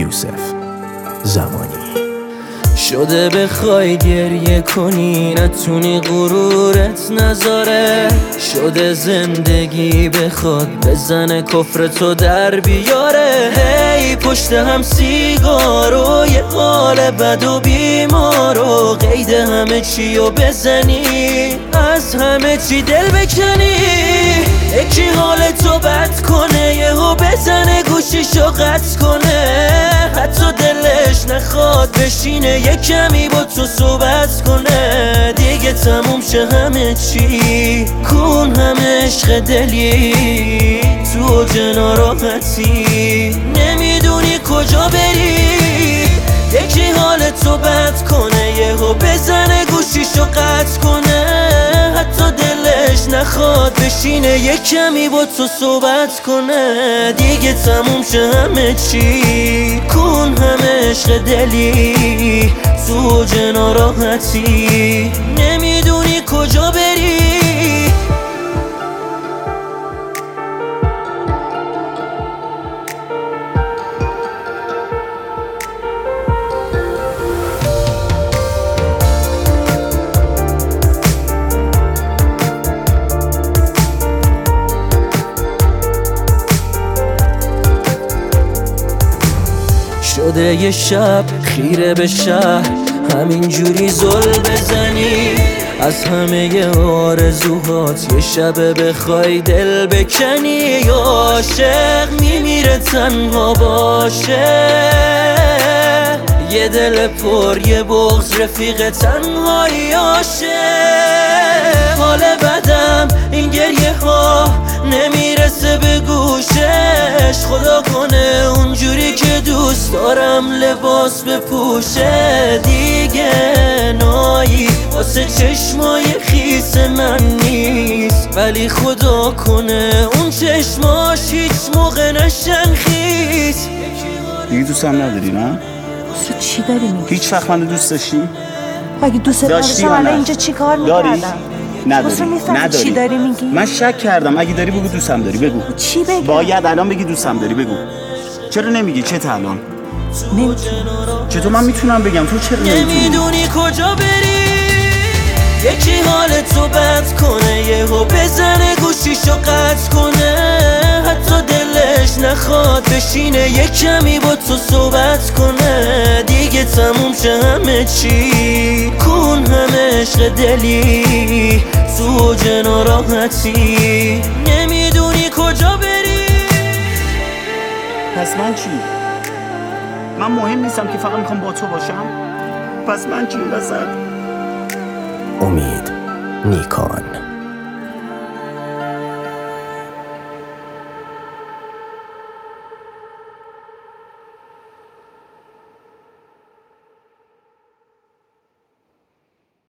یوسف زمانی. شده بخوای گریه کنی نتونی غرورت نذاره، شده زندگی بخواد بزنه کفر تو در بیاره. هی پشت هم سیگار و یه حال بد و بیمار و قید همه چی رو بزنی، از همه چی دل بکنی. یکی حال تو بد کنه یهو بزنه گوشیشو قطع کنه، حتی دلش نخواد بشینه یه کمی با تو صحبت کنه. دیگه تموم شه همه چی، کن همه عشق دلی تو اوج ناراحتی، نمیدونی کجا بری. یکی حال تو بد کنه یهو بزنه گوشیشو قطع کنه، حتی دلش نخواد بشینه یه کمی با تو صحبت کنه. دیگه تموم شه همه چی، کن همه عشق دلی تو اوج ناراحتی، نمیدونی کجا بری. شده یه شب خیره به شهر همینجوری زل بزنی، از همه آرزوهات یه شب بخوای دل بکنی. یا عاشق میمیره تنها باشه، یه دل پر یه بغض رفیق تنهایی آشه. حال بدم این گریه ها نمیرسه به گوشش، خدا کنه اونجوری که دوست دارم لباس بپوشه. دیگه نایی واسه چشمای خیس من نیست، ولی خدا کنه اون چشماش هیچ موقع نشن خیس. دیگه دوست هم نداری نه؟ تو چی داری میگی؟ هیچ وقت من دوست داشتی؟ اگه دوست داشتی الان اینجا چی کار میکردم؟ نداری. چی داری میگی؟ من شک کردم، اگه داری بگو دوستم داری، بگو. چی بگم؟ باید الان بگی دوستم داری، بگو. چرا نمیگی؟ چه الان؟ نمیتونم. چطور من میتونم بگم؟ تو چرا نمیدونی کجا بری. یکی حال تو بد کنه یهو بزنه گوشیشو قطع کنه، حتی دلش نخواد بشینه یه کمی با تو صحبت کنه. دیگه تموم شه همه چی، کن همه عشق دلی تو اوج ناراحتی، نمیدونی کجا بری. پس من چی؟ من مهم نیستم که فقط میخوام با تو باشم؟ پس من چی این وسط؟ امید نیکان.